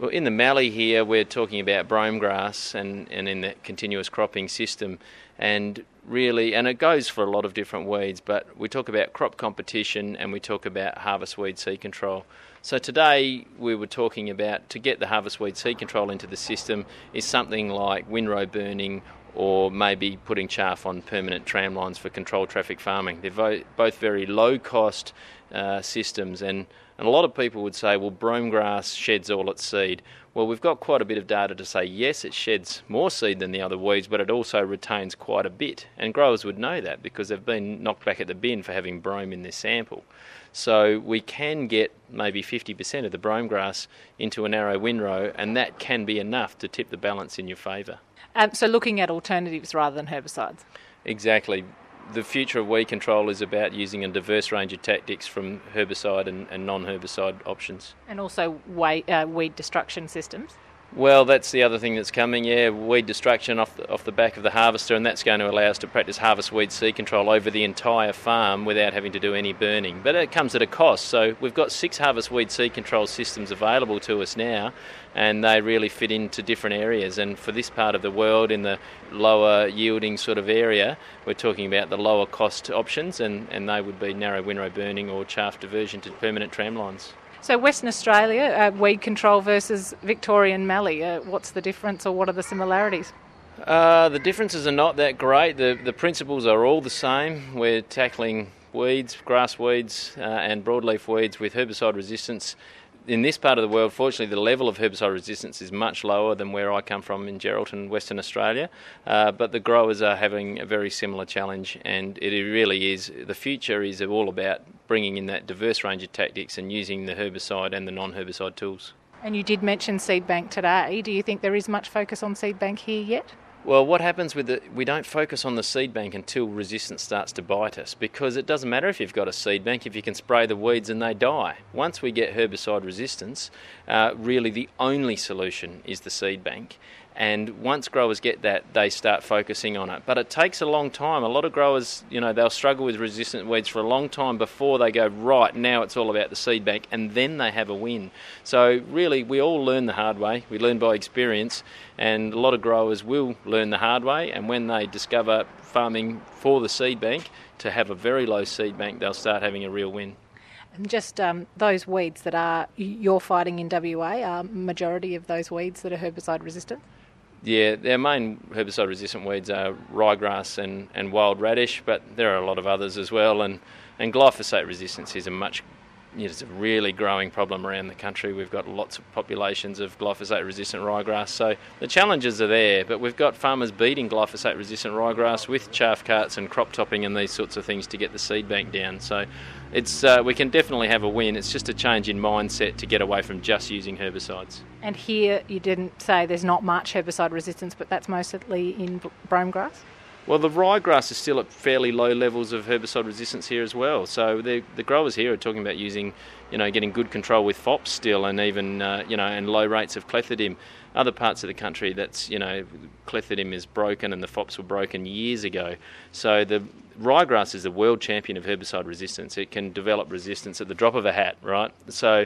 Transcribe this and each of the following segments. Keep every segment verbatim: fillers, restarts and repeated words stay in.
Well, in the Mallee here, we're talking about brome grass and, and in the continuous cropping system. And really, and it goes for a lot of different weeds, but we talk about crop competition and we talk about harvest weed seed control. So today we were talking about, to get the harvest weed seed control into the system is something like windrow burning or maybe putting chaff on permanent tram lines for controlled traffic farming. They're vo- both very low cost uh, systems, and, and a lot of people would say, well, brome grass sheds all its seed. Well, we've got quite a bit of data to say, yes, it sheds more seed than the other weeds, but it also retains quite a bit. And growers would know that because they've been knocked back at the bin for having brome in their sample. So we can get maybe fifty percent of the brome grass into a narrow windrow, and that can be enough to tip the balance in your favour. Um, so looking at alternatives rather than herbicides? Exactly. The future of weed control is about using a diverse range of tactics from herbicide and, and non-herbicide options. And also weed, uh, weed destruction systems? Well, that's the other thing that's coming, yeah, weed destruction off the, off the back of the harvester, and that's going to allow us to practice harvest weed seed control over the entire farm without having to do any burning. But it comes at a cost, so we've got six harvest weed seed control systems available to us now, and they really fit into different areas. And for this part of the world, in the lower yielding sort of area, we're talking about the lower cost options, and, and they would be narrow windrow burning or chaff diversion to permanent tram lines. So Western Australia, uh, weed control versus Victorian Mallee, uh, what's the difference or what are the similarities? Uh, the differences are not that great. The, the principles are all the same. We're tackling weeds, grass weeds uh, and broadleaf weeds with herbicide resistance. In this part of the world, fortunately, the level of herbicide resistance is much lower than where I come from in Geraldton, Western Australia, uh, but the growers are having a very similar challenge, and it really is, the future is all about bringing in that diverse range of tactics and using the herbicide and the non-herbicide tools. And you did mention seed bank today. Do you think there is much focus on seed bank here yet? Well, what happens with the, we don't focus on the seed bank until resistance starts to bite us, because it doesn't matter if you've got a seed bank if you can spray the weeds and they die. Once we get herbicide resistance, uh, really the only solution is the seed bank. And once growers get that, they start focusing on it. But it takes a long time. A lot of growers, you know, they'll struggle with resistant weeds for a long time before they go, right, now it's all about the seed bank, and then they have a win. So really, we all learn the hard way. We learn by experience, and a lot of growers will learn the hard way, and when they discover farming for the seed bank, to have a very low seed bank, they'll start having a real win. And just um, those weeds that are you're fighting in W A, are majority of those weeds that are herbicide resistant? Yeah, their main herbicide-resistant weeds are ryegrass and, and wild radish, but there are a lot of others as well. And, and glyphosate resistance is a much, you know, it's a really growing problem around the country. We've got lots of populations of glyphosate-resistant ryegrass, so the challenges are there. But we've got farmers beating glyphosate-resistant ryegrass with chaff carts and crop topping and these sorts of things to get the seed bank down. So it's uh, we can definitely have a win. It's just a change in mindset to get away from just using herbicides. And here you didn't say there's not much herbicide resistance, but that's mostly in brome grass? Well, the ryegrass is still at fairly low levels of herbicide resistance here as well. So the the growers here are talking about using, you know, getting good control with fops still, and even, uh, you know, and low rates of clethodim. Other parts of the country, that's, you know, clethodim is broken and the fops were broken years ago. So the ryegrass is the world champion of herbicide resistance. It can develop resistance at the drop of a hat, right? So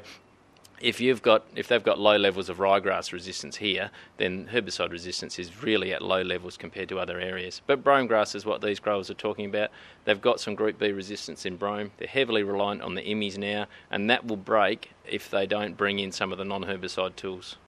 if you've got, if they've got low levels of ryegrass resistance here, then herbicide resistance is really at low levels compared to other areas. But brome grass is what these growers are talking about. They've got some Group B resistance in brome. They're heavily reliant on the I M Is now, and that will break if they don't bring in some of the non-herbicide tools.